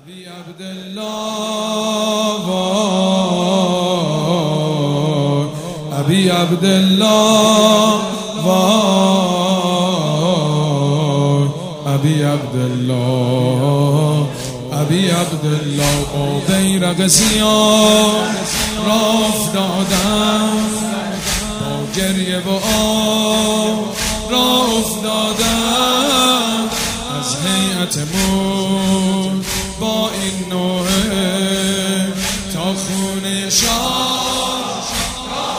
أبي عبد الله وای أبي عبد الله وای أبي عبد الله أبي عبد الله با بیرق سیاه راه افتادم با گریه و آه راه افتادم از هیئتمون با این نوحه تا خونه شاه راه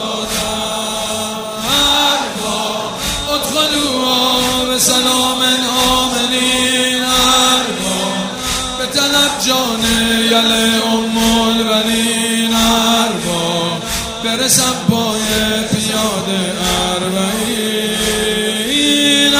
افتادم ادخلوها به سلام آمنین به طلب جان یل ام البنین برسم پای پیاده اربعین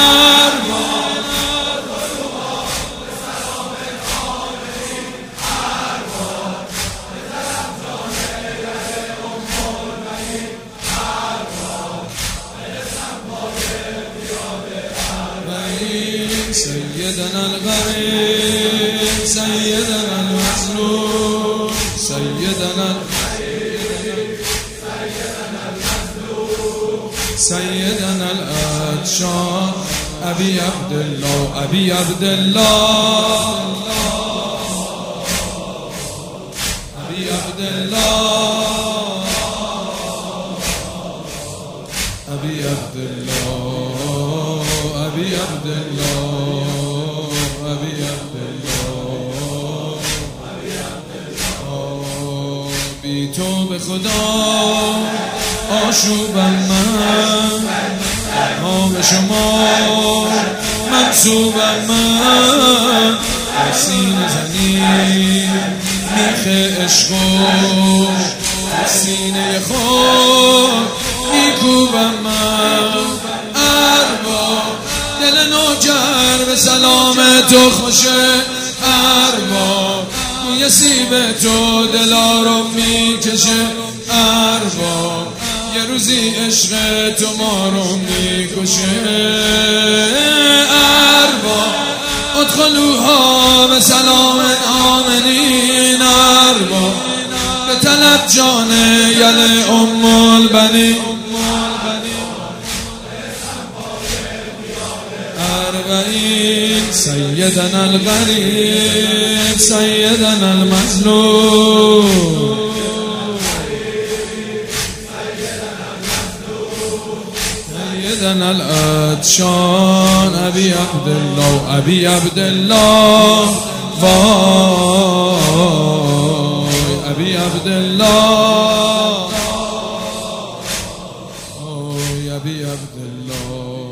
سيدنا الغريب سيدنا المظلوم سيدنا العطشان أبي عبد الله أبي عبد الله أبي عبد الله أبي عبد الله أبي عبد الله أبي عبد الله بی تو به خدا آشوبم من ها به شما منصوبم من سینه زنی میخ عشق و سینه خود میکوبم من ارباب دل نوجر به سلام تو خوشه ارباب بوی سیب تو دلا رو میکشه ارباب یه روزی عشق تو ما رو میکشه ارباب ادخلوها به سلام آمنین ارباب به طلب جان یل ام البنین اربعین سیدنا الغریب سیدنا المظلوم سيدنا العطشان أبي عبد الله أبي عبد الله وای أبي عبد الله وای أبي عبد الله